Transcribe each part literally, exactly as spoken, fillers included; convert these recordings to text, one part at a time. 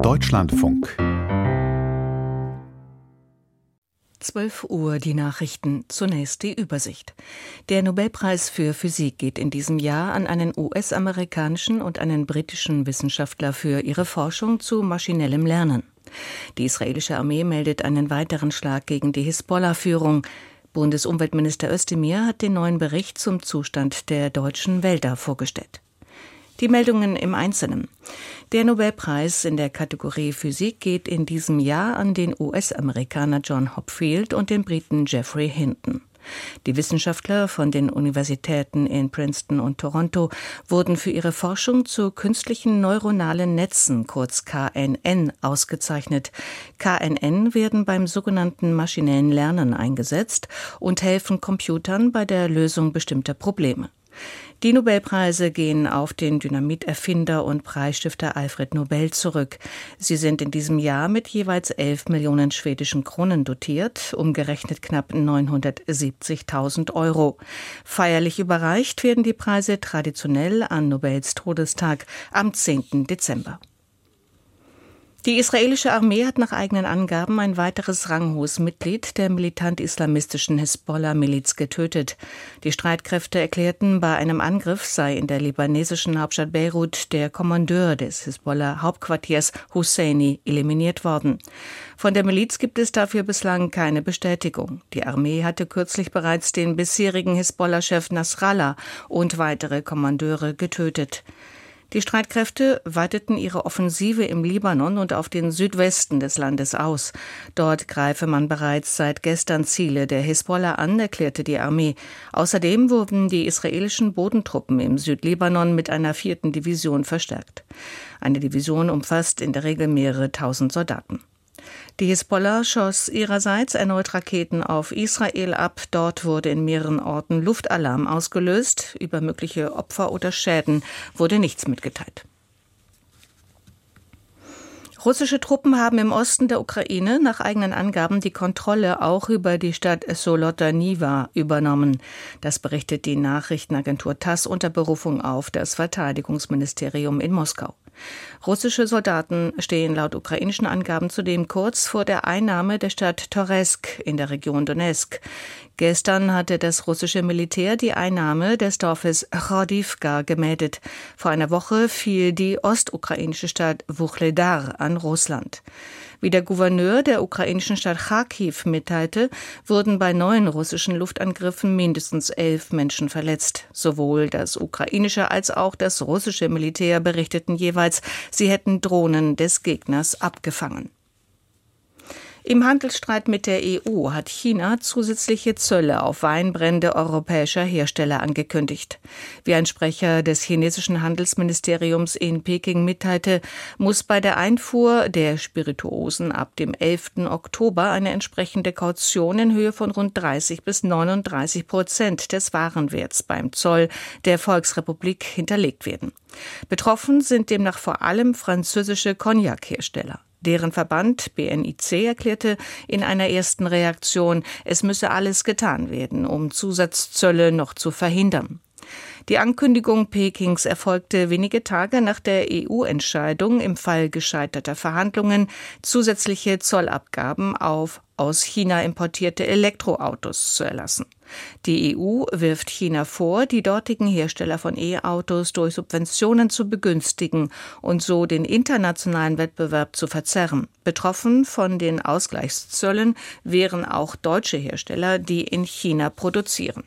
Deutschlandfunk. zwölf Uhr die Nachrichten. Zunächst die Übersicht. Der Nobelpreis für Physik geht in diesem Jahr an einen U S-amerikanischen und einen britischen Wissenschaftler für ihre Forschung zu maschinellem Lernen. Die israelische Armee meldet einen weiteren Schlag gegen die Hisbollah-Führung. Bundesumweltminister Özdemir hat den neuen Bericht zum Zustand der deutschen Wälder vorgestellt. Die Meldungen im Einzelnen. Der Nobelpreis in der Kategorie Physik geht in diesem Jahr an den U S-Amerikaner John Hopfield und den Briten Geoffrey Hinton. Die Wissenschaftler von den Universitäten in Princeton und Toronto wurden für ihre Forschung zu künstlichen neuronalen Netzen, kurz K N N, ausgezeichnet. K N N werden beim sogenannten maschinellen Lernen eingesetzt und helfen Computern bei der Lösung bestimmter Probleme. Die Nobelpreise gehen auf den Dynamiterfinder und Preisstifter Alfred Nobel zurück. Sie sind in diesem Jahr mit jeweils elf Millionen schwedischen Kronen dotiert, umgerechnet knapp neunhundertsiebzigtausend Euro. Feierlich überreicht werden die Preise traditionell an Nobels Todestag am zehnten Dezember. Die israelische Armee hat nach eigenen Angaben ein weiteres ranghohes Mitglied der militant-islamistischen Hisbollah-Miliz getötet. Die Streitkräfte erklärten, bei einem Angriff sei in der libanesischen Hauptstadt Beirut der Kommandeur des Hisbollah-Hauptquartiers Husseini eliminiert worden. Von der Miliz gibt es dafür bislang keine Bestätigung. Die Armee hatte kürzlich bereits den bisherigen Hisbollah-Chef Nasrallah und weitere Kommandeure getötet. Die Streitkräfte weiteten ihre Offensive im Libanon und auf den Südwesten des Landes aus. Dort greife man bereits seit gestern Ziele der Hisbollah an, erklärte die Armee. Außerdem wurden die israelischen Bodentruppen im Südlibanon mit einer vierten Division verstärkt. Eine Division umfasst in der Regel mehrere tausend Soldaten. Die Hisbollah schoss ihrerseits erneut Raketen auf Israel ab. Dort wurde in mehreren Orten Luftalarm ausgelöst. Über mögliche Opfer oder Schäden wurde nichts mitgeteilt. Russische Truppen haben im Osten der Ukraine nach eigenen Angaben die Kontrolle auch über die Stadt Solotaniwa übernommen. Das berichtet die Nachrichtenagentur TASS unter Berufung auf das Verteidigungsministerium in Moskau. Russische Soldaten stehen laut ukrainischen Angaben zudem kurz vor der Einnahme der Stadt Toretsk in der Region Donezk. Gestern hatte das russische Militär die Einnahme des Dorfes Chordivka gemeldet. Vor einer Woche fiel die ostukrainische Stadt Wuchledar an Russland. Wie der Gouverneur der ukrainischen Stadt Charkiw mitteilte, wurden bei neuen russischen Luftangriffen mindestens elf Menschen verletzt. Sowohl das ukrainische als auch das russische Militär berichteten jeweils, sie hätten Drohnen des Gegners abgefangen. Im Handelsstreit mit der E U hat China zusätzliche Zölle auf Weinbrände europäischer Hersteller angekündigt. Wie ein Sprecher des chinesischen Handelsministeriums in Peking mitteilte, muss bei der Einfuhr der Spirituosen ab dem elften Oktober eine entsprechende Kaution in Höhe von rund dreißig bis neununddreißig Prozent des Warenwerts beim Zoll der Volksrepublik hinterlegt werden. Betroffen sind demnach vor allem französische Cognac-Hersteller. Deren Verband B N I C erklärte in einer ersten Reaktion, es müsse alles getan werden, um Zusatzzölle noch zu verhindern. Die Ankündigung Pekings erfolgte wenige Tage nach der E U-Entscheidung im Fall gescheiterter Verhandlungen, zusätzliche Zollabgaben auf aus China importierte Elektroautos zu erlassen. Die E U wirft China vor, die dortigen Hersteller von E-Autos durch Subventionen zu begünstigen und so den internationalen Wettbewerb zu verzerren. Betroffen von den Ausgleichszöllen wären auch deutsche Hersteller, die in China produzieren.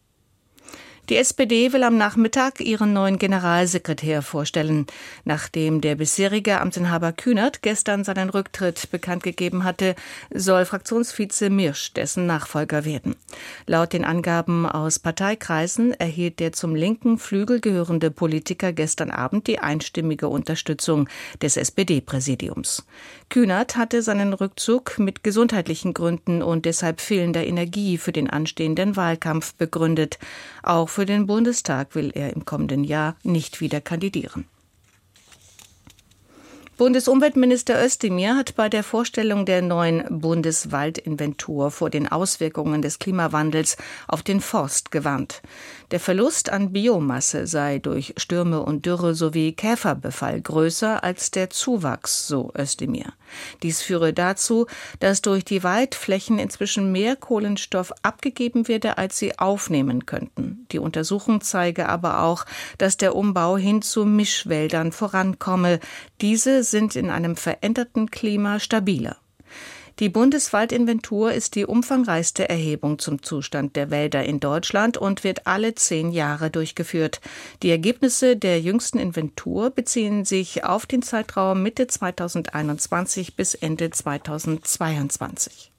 Die S P D will am Nachmittag ihren neuen Generalsekretär vorstellen. Nachdem der bisherige Amtsinhaber Kühnert gestern seinen Rücktritt bekannt gegeben hatte, soll Fraktionsvize Mirsch dessen Nachfolger werden. Laut den Angaben aus Parteikreisen erhielt der zum linken Flügel gehörende Politiker gestern Abend die einstimmige Unterstützung des S P D-Präsidiums. Kühnert hatte seinen Rückzug mit gesundheitlichen Gründen und deshalb fehlender Energie für den anstehenden Wahlkampf begründet. Auch für den Bundestag will er im kommenden Jahr nicht wieder kandidieren. Bundesumweltminister Özdemir hat bei der Vorstellung der neuen Bundeswaldinventur vor den Auswirkungen des Klimawandels auf den Forst gewarnt. Der Verlust an Biomasse sei durch Stürme und Dürre sowie Käferbefall größer als der Zuwachs, so Özdemir. Dies führe dazu, dass durch die Waldflächen inzwischen mehr Kohlenstoff abgegeben werde, als sie aufnehmen könnten. Die Untersuchung zeige aber auch, dass der Umbau hin zu Mischwäldern vorankomme. Diese sind in einem veränderten Klima stabiler. Die Bundeswaldinventur ist die umfangreichste Erhebung zum Zustand der Wälder in Deutschland und wird alle zehn Jahre durchgeführt. Die Ergebnisse der jüngsten Inventur beziehen sich auf den Zeitraum Mitte zweitausendeinundzwanzig bis Ende zweitausendzweiundzwanzig.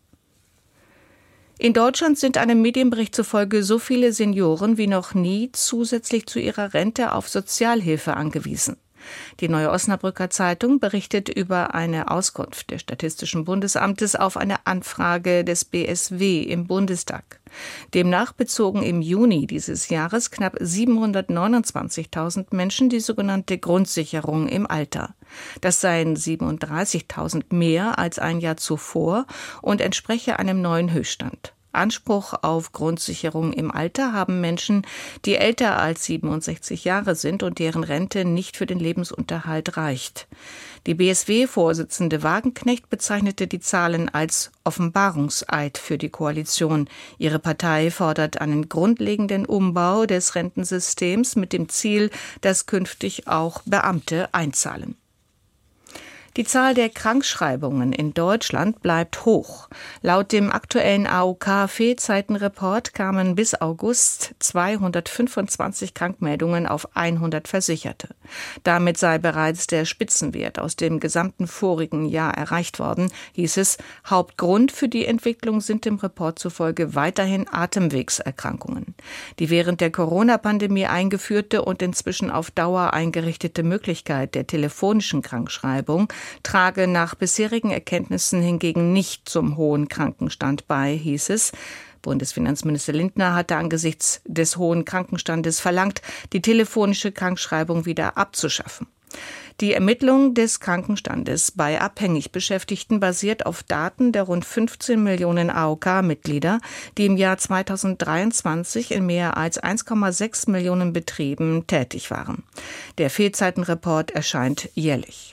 In Deutschland sind einem Medienbericht zufolge so viele Senioren wie noch nie zusätzlich zu ihrer Rente auf Sozialhilfe angewiesen. Die Neue Osnabrücker Zeitung berichtet über eine Auskunft des Statistischen Bundesamtes auf eine Anfrage des B S W im Bundestag. Demnach bezogen im Juni dieses Jahres knapp siebenhundertneunundzwanzigtausend Menschen die sogenannte Grundsicherung im Alter. Das seien siebenunddreißigtausend mehr als ein Jahr zuvor und entspreche einem neuen Höchststand. Anspruch auf Grundsicherung im Alter haben Menschen, die älter als siebenundsechzig Jahre sind und deren Rente nicht für den Lebensunterhalt reicht. Die B S W-Vorsitzende Wagenknecht bezeichnete die Zahlen als Offenbarungseid für die Koalition. Ihre Partei fordert einen grundlegenden Umbau des Rentensystems mit dem Ziel, dass künftig auch Beamte einzahlen. Die Zahl der Krankschreibungen in Deutschland bleibt hoch. Laut dem aktuellen A O K-Fehlzeitenreport kamen bis August zweihundertfünfundzwanzig Krankmeldungen auf hundert Versicherte. Damit sei bereits der Spitzenwert aus dem gesamten vorigen Jahr erreicht worden, hieß es. Hauptgrund für die Entwicklung sind dem Report zufolge weiterhin Atemwegserkrankungen. Die während der Corona-Pandemie eingeführte und inzwischen auf Dauer eingerichtete Möglichkeit der telefonischen Krankschreibung trage nach bisherigen Erkenntnissen hingegen nicht zum hohen Krankenstand bei, hieß es. Bundesfinanzminister Lindner hatte angesichts des hohen Krankenstandes verlangt, die telefonische Krankschreibung wieder abzuschaffen. Die Ermittlung des Krankenstandes bei abhängig Beschäftigten basiert auf Daten der rund fünfzehn Millionen A O K-Mitglieder, die im Jahr zweitausenddreiundzwanzig in mehr als eins Komma sechs Millionen Betrieben tätig waren. Der Fehlzeitenreport erscheint jährlich.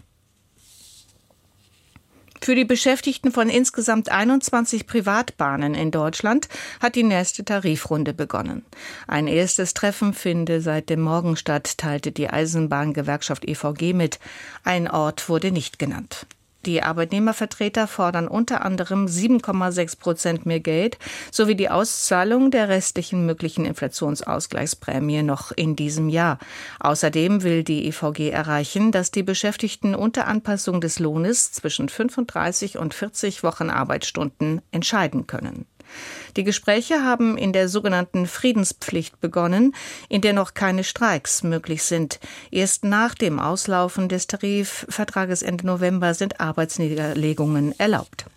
Für die Beschäftigten von insgesamt einundzwanzig Privatbahnen in Deutschland hat die nächste Tarifrunde begonnen. Ein erstes Treffen finde seit dem Morgen statt, teilte die Eisenbahngewerkschaft E V G mit. Ein Ort wurde nicht genannt. Die Arbeitnehmervertreter fordern unter anderem sieben Komma sechs Prozent mehr Geld sowie die Auszahlung der restlichen möglichen Inflationsausgleichsprämie noch in diesem Jahr. Außerdem will die E V G erreichen, dass die Beschäftigten unter Anpassung des Lohnes zwischen fünfunddreißig und vierzig Wochen Arbeitsstunden entscheiden können. Die Gespräche haben in der sogenannten Friedenspflicht begonnen, in der noch keine Streiks möglich sind. Erst nach dem Auslaufen des Tarifvertrages Ende November sind Arbeitsniederlegungen erlaubt.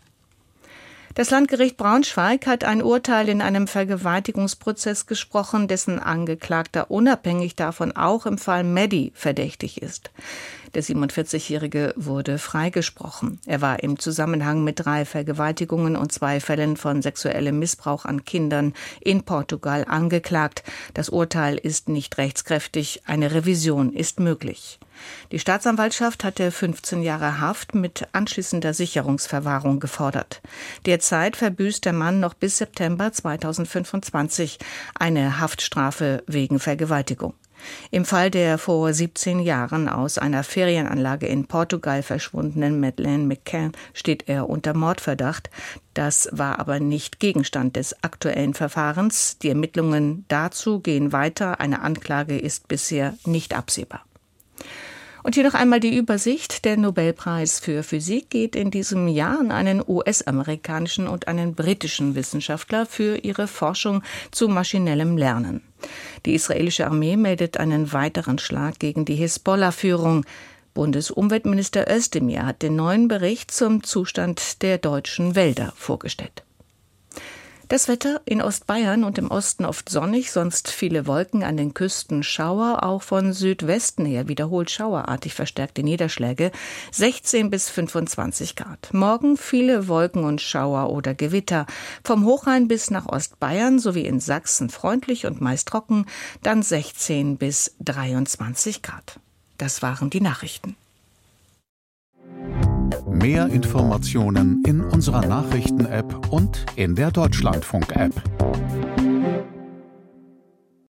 Das Landgericht Braunschweig hat ein Urteil in einem Vergewaltigungsprozess gesprochen, dessen Angeklagter unabhängig davon auch im Fall Maddie verdächtig ist. Der siebenundvierzigjährige wurde freigesprochen. Er war im Zusammenhang mit drei Vergewaltigungen und zwei Fällen von sexuellem Missbrauch an Kindern in Portugal angeklagt. Das Urteil ist nicht rechtskräftig, eine Revision ist möglich. Die Staatsanwaltschaft hatte fünfzehn Jahre Haft mit anschließender Sicherungsverwahrung gefordert. Derzeit verbüßt der Mann noch bis September zweitausendfünfundzwanzig eine Haftstrafe wegen Vergewaltigung. Im Fall der vor siebzehn Jahren aus einer Ferienanlage in Portugal verschwundenen Madeleine McCann steht er unter Mordverdacht. Das war aber nicht Gegenstand des aktuellen Verfahrens. Die Ermittlungen dazu gehen weiter. Eine Anklage ist bisher nicht absehbar. Und hier noch einmal die Übersicht. Der Nobelpreis für Physik geht in diesem Jahr an einen U S-amerikanischen und einen britischen Wissenschaftler für ihre Forschung zu maschinellem Lernen. Die israelische Armee meldet einen weiteren Schlag gegen die Hisbollah-Führung. Bundesumweltminister Özdemir hat den neuen Bericht zum Zustand der deutschen Wälder vorgestellt. Das Wetter in Ostbayern und im Osten oft sonnig, sonst viele Wolken, an den Küsten Schauer, auch von Südwesten her wiederholt schauerartig verstärkte Niederschläge, sechzehn bis fünfundzwanzig Grad. Morgen viele Wolken und Schauer oder Gewitter, vom Hochrhein bis nach Ostbayern sowie in Sachsen freundlich und meist trocken, dann sechzehn bis dreiundzwanzig Grad. Das waren die Nachrichten. Mehr Informationen in unserer Nachrichten-App und in der Deutschlandfunk-App.